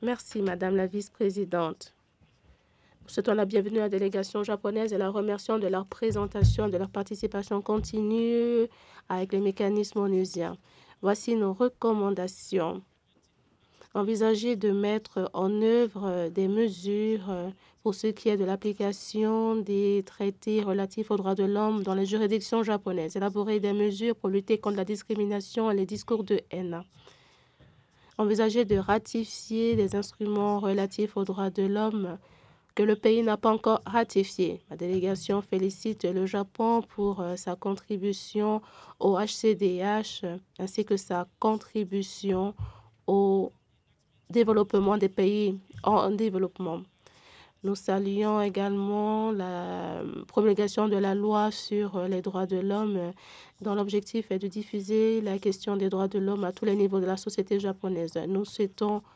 Merci, Madame la vice-présidente. Nous souhaitons la bienvenue à la délégation japonaise et la remercions de leur présentation, de leur participation continue avec les mécanismes onusiens. Voici nos recommandations. Envisager de mettre en œuvre des mesures pour ce qui est de l'application des traités relatifs aux droits de l'homme dans les juridictions japonaises. Élaborer des mesures pour lutter contre la discrimination et les discours de haine. Envisager de ratifier des instruments relatifs aux droits de l'homme que le pays n'a pas encore ratifiés. La délégation félicite le Japon pour sa contribution au HCDH ainsi que sa contribution au développement des pays en développement. Nous saluons également la promulgation de la loi sur les droits de l'homme dont l'objectif est de diffuser la question des droits de l'homme à tous les niveaux de la société japonaise. Nous souhaitons